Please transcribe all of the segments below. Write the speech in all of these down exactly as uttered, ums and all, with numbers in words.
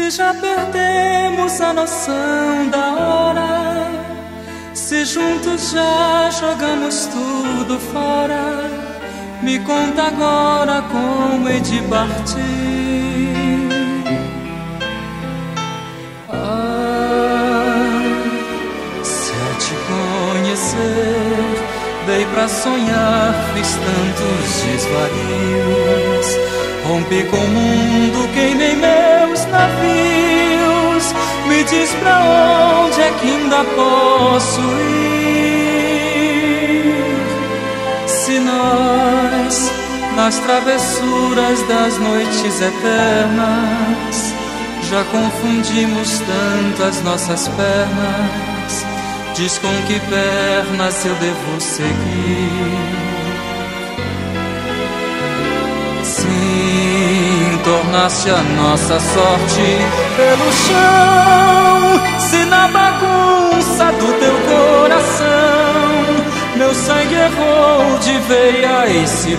Se já perdemos a noção da hora, se juntos já jogamos tudo fora, me conta agora como hei de partir. Ah, se a te conhecer dei pra sonhar, fiz tantos desvarios, rompi com o mundo, queimei meus navios. Me diz pra onde é que ainda posso ir, se nós, nas travessuras das noites eternas, já confundimos tanto as nossas pernas. Diz com que pernas eu devo seguir. Sim, tornaste a nossa sorte pelo chão. Se na bagunça do teu coração meu sangue errou de veia e se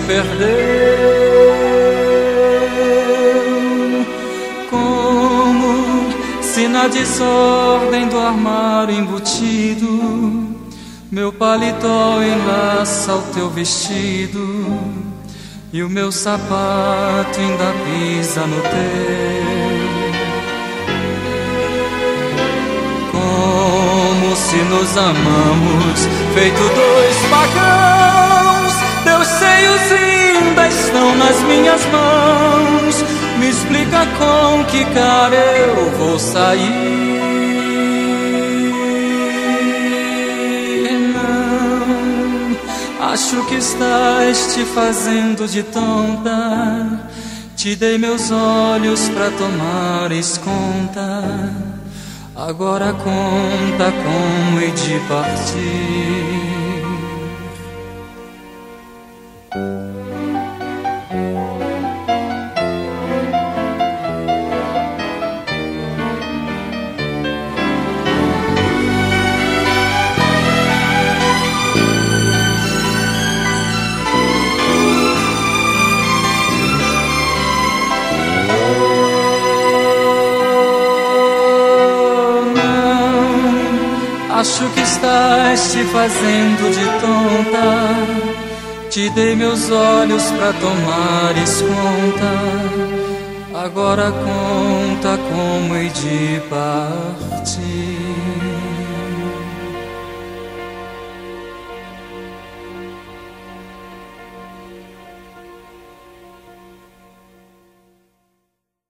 perdeu, como se na desordem do armário embutido meu paletó enlaça o teu vestido e o meu sapato ainda pisa no teu. Como se nos amamos, feito dois pagãos, teus seios ainda estão nas minhas mãos. Me explica com que cara eu vou sair. Acho que estás te fazendo de tonta. Te dei meus olhos pra tomares conta. Agora conta como hei de partir. Acho que estás te fazendo de tonta. Te dei meus olhos pra tomares conta. Agora conta como hei de partir.